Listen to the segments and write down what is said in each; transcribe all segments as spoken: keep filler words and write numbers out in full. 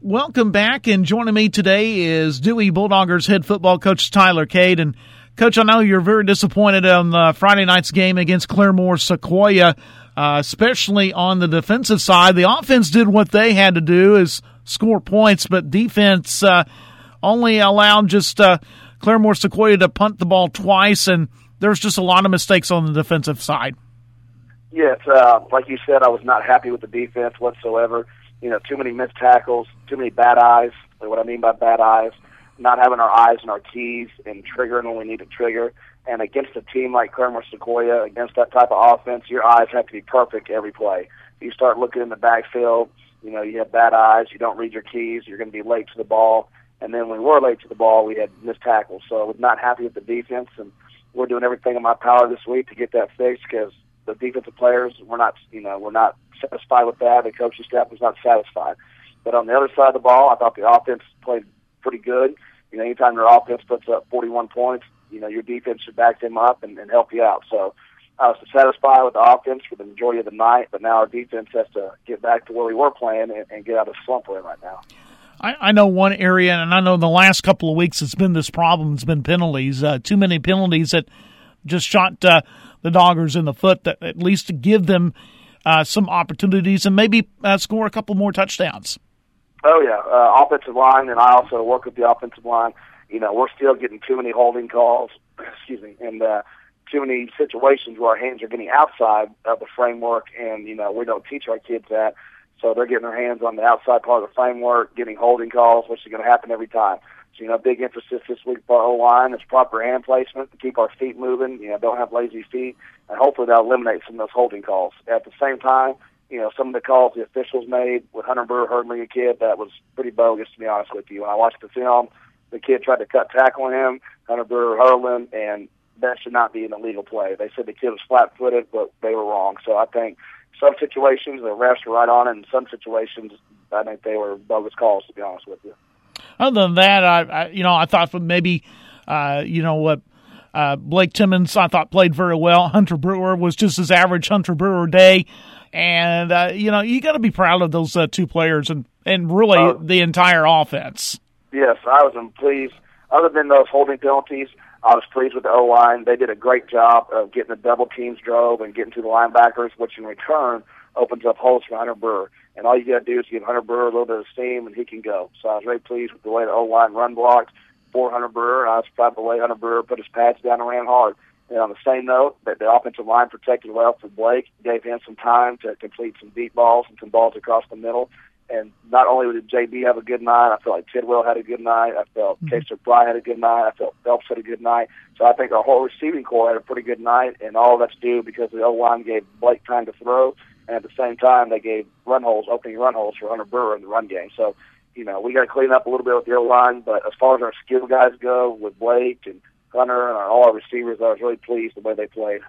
welcome back. And joining me today is Dewey Bulldoggers head football coach Tyler Cade. And, Coach, I know you're very disappointed on the Friday night's game against Claremore Sequoia, uh, especially on the defensive side. The offense did what they had to do, is score points, but defense uh, only allowed just uh, Claremore Sequoia to punt the ball twice, and there's just a lot of mistakes on the defensive side. Yes, uh, like you said, I was not happy with the defense whatsoever. You know, too many missed tackles, too many bad eyes. What I mean by bad eyes, not having our eyes and our keys and triggering when we need to trigger. And against a team like Claremore Sequoia, against that type of offense, your eyes have to be perfect every play. If you start looking in the backfield, you know, you have bad eyes, you don't read your keys, you're going to be late to the ball. And then when we were late to the ball, we had missed tackles. So I was not happy with the defense, and we're doing everything in my power this week to get that fixed, because the defensive players, we're not, you know, we're not satisfied with that. The coaching staff was not satisfied. But on the other side of the ball, I thought the offense played pretty good. You know, anytime your offense puts up forty-one points, you know, your defense should back them up and, and help you out. So I was satisfied with the offense for the majority of the night, but now our defense has to get back to where we were playing and, and get out of the slump we're in right now. I, I know one area, and I know the last couple of weeks it's been this problem, it's been penalties. Uh, too many penalties that just shot uh, the Doggers in the foot, that at least to give them uh, some opportunities and maybe uh, score a couple more touchdowns. Oh, yeah. Uh, offensive line, and I also work with the offensive line. You know, we're still getting too many holding calls, excuse me, and uh, too many situations where our hands are getting outside of the framework, and, you know, we don't teach our kids that. So they're getting their hands on the outside part of the framework, getting holding calls, which is going to happen every time. So, you know, big emphasis this week for our O-line is proper hand placement to keep our feet moving. You know, don't have lazy feet, and hopefully that'll eliminate some of those holding calls. At the same time, you know, some of the calls the officials made with Hunter Brewer hurdling a kid, that was pretty bogus, to be honest with you. When I watched the film, the kid tried to cut tackle on him, Hunter Brewer hurdling, and that should not be an illegal play. They said the kid was flat-footed, but they were wrong. So I think some situations the refs were right on it, and some situations I think they were bogus calls, to be honest with you. Other than that, I, I you know, I thought maybe, uh, you know, what uh, Blake Timmons I thought played very well. Hunter Brewer was just his average Hunter Brewer day. And, uh, you know, you got to be proud of those uh, two players and, and really uh, the entire offense. Yes, I was pleased. Other than those holding penalties, I was pleased with the O-line. They did a great job of getting the double teams drove and getting to the linebackers, which in return opens up holes for Hunter Brewer. And all you got to do is give Hunter Brewer a little bit of steam, and he can go. So I was very pleased with the way the O-line run blocked for Hunter Brewer. I was proud of the way Hunter Brewer put his pads down and ran hard. And on the same note, that the offensive line protected well for Blake, gave him some time to complete some deep balls and some balls across the middle. And not only did J B have a good night, I felt like Tidwell had a good night. I felt mm-hmm. Kaser Fry had a good night. I felt Phelps had a good night. So I think our whole receiving corps had a pretty good night, and all that's due because the O-line gave Blake time to throw, and at the same time they gave run holes, opening run holes for Hunter Brewer in the run game. So, you know, we got to clean up a little bit with the O-line, but as far as our skill guys go with Blake and Hunter and our, all our receivers, I was really pleased the way they played.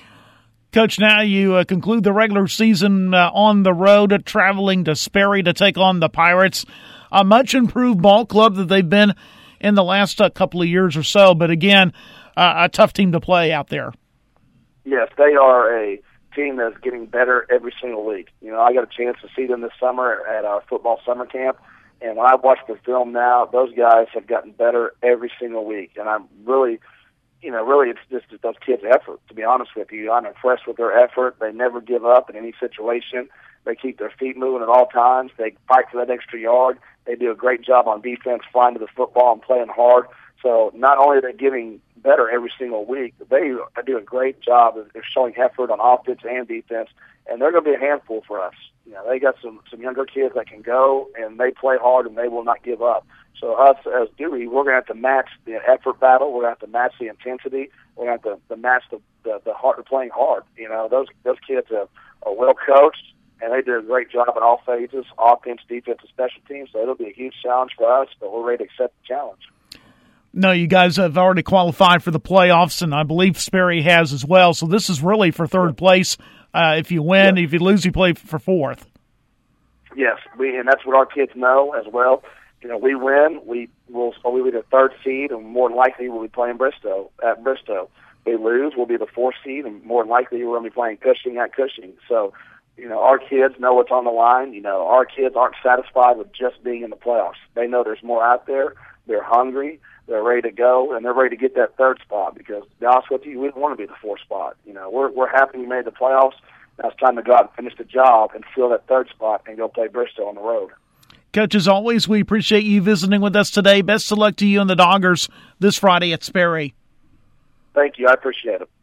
Coach, now you uh, conclude the regular season uh, on the road, uh, traveling to Sperry to take on the Pirates. A much improved ball club that they've been in the last uh, couple of years or so, but again, uh, a tough team to play out there. Yes, they are a team that's getting better every single week. You know, I got a chance to see them this summer at our football summer camp. And when I watch the film now, those guys have gotten better every single week. And I'm really, you know, really it's just those kids' effort, to be honest with you. I'm impressed with their effort. They never give up in any situation. They keep their feet moving at all times. They fight for that extra yard. They do a great job on defense, flying to the football and playing hard. So not only are they getting better every single week, but they do a great job of showing effort on offense and defense. And they're going to be a handful for us. You know, they got some, some younger kids that can go, and they play hard, and they will not give up. So us as Dewey, we're going to have to match the effort battle. We're going to have to match the intensity. We're going to have to, to match the, the, the heart of playing hard. You know, those those kids are, are well coached, and they did a great job in all phases, offense, defense, and special teams. So it'll be a huge challenge for us, but we're ready to accept the challenge. No, you guys have already qualified for the playoffs, and I believe Sperry has as well. So this is really for third place. Uh, if you win, yeah. If you lose, you play for fourth. Yes, we and that's what our kids know as well. You know, we win, we will we'll be the third seed, and more than likely we'll be playing Bristow at Bristow. We lose, we'll be the fourth seed, and more than likely we're going to be playing Cushing at Cushing. So you know, our kids know what's on the line. You know, our kids aren't satisfied with just being in the playoffs. They know there's more out there. They're hungry. They're ready to go, and they're ready to get that third spot because, to be honest with you, we don't want to be the fourth spot. You know, we're we're happy we made the playoffs. Now it's time to go out and finish the job and fill that third spot and go play Bristol on the road. Coach, as always, we appreciate you visiting with us today. Best of luck to you and the Doggers this Friday at Sperry. Thank you. I appreciate it.